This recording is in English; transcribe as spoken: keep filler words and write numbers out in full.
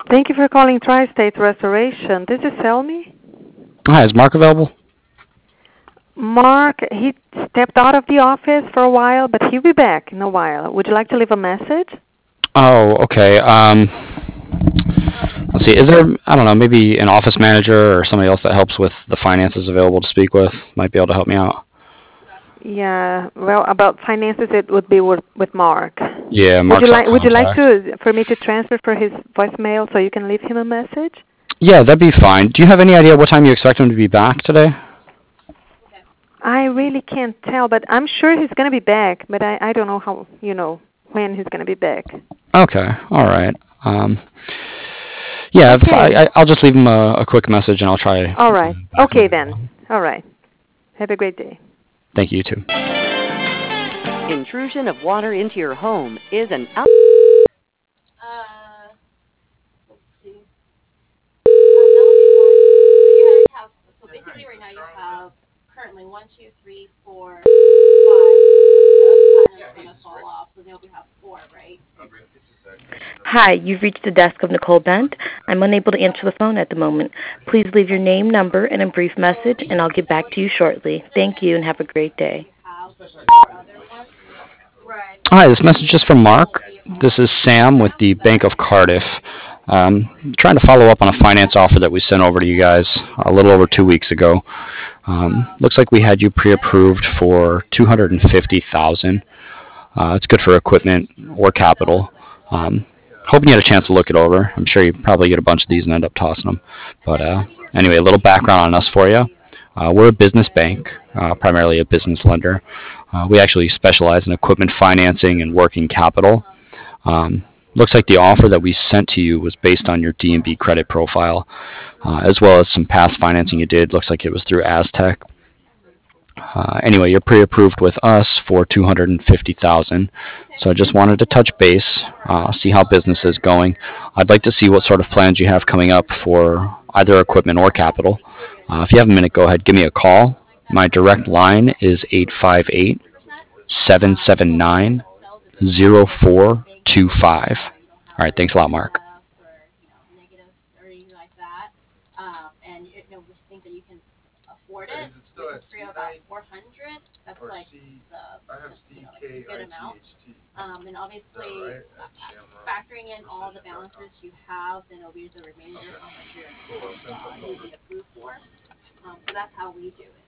Thank you for calling Tri-State Restoration. This is Selmy. Hi, is Mark available? Mark, he stepped out of the office for a while, but he'll be back in a while. Would you like to leave a message? Oh, okay. Um, let's see. Is there, I don't know, maybe an office manager or somebody else that helps with the finances available to speak with? Might be able to help me out. Yeah. Well, about finances, it would be with, with Mark. Yeah, Would you Mark's our like Would you like contact. to for me to transfer for his voicemail so you can leave him a message? Yeah, that'd be fine. Do you have any idea what time you expect him to be back today? I really can't tell, but I'm sure he's going to be back. But I I don't know how you know when he's going to be back. Okay, all right. Um, yeah, if Okay. I, I, I'll just leave him a, a quick message and I'll try All right. back Okay later then. on. All right. Have a great day. Thank you, you too. Intrusion of water into your home is an out. Uh, let's see. Um, that would be one. So you already have. So basically, right now you have currently one, two, three, four, five. The other panel is gonna fall off, so now we have four, right? Hi, you've reached the desk of Nicole Bent. I'm unable to answer the phone at the moment. Please leave your name, number, and a brief message, and I'll get back to you shortly. Thank you, and have a great day. Right. Hi, this message is from Mark. This is Sam with the Bank of Cardiff. Um, trying to follow up on a finance offer that we sent over to you guys a little over two weeks ago. Um, looks like we had you pre-approved for two hundred fifty thousand dollars. Uh, it's good for equipment or capital. Um, hoping you had a chance to look it over. I'm sure you probably get a bunch of these and end up tossing them. But uh, anyway, a little background on us for you. Uh, we're a business bank, uh, primarily a business lender. Uh, we actually specialize in equipment financing and working capital. Um, looks like the offer that we sent to you was based on your D and B credit profile, uh, as well as some past financing you did. Looks like it was through Aztec. Uh, anyway, you're pre-approved with us for two hundred fifty thousand dollars. So I just wanted to touch base, uh, see how business is going. I'd like to see what sort of plans you have coming up for either equipment or capital. Uh, if you have a minute, go ahead, give me a call. My direct line is eight five eight, seven seven nine, zero four two five. All right, thanks a lot, Mark. Or anything like that, um, and you know, we think that you can afford it. It's free about four hundred. That's like the, you know, like a good amount. Um, and obviously, uh, factoring in all the balances you have, then it'll be the remainder how much you're uh, you'll be approved for. Um, so that's how we do it.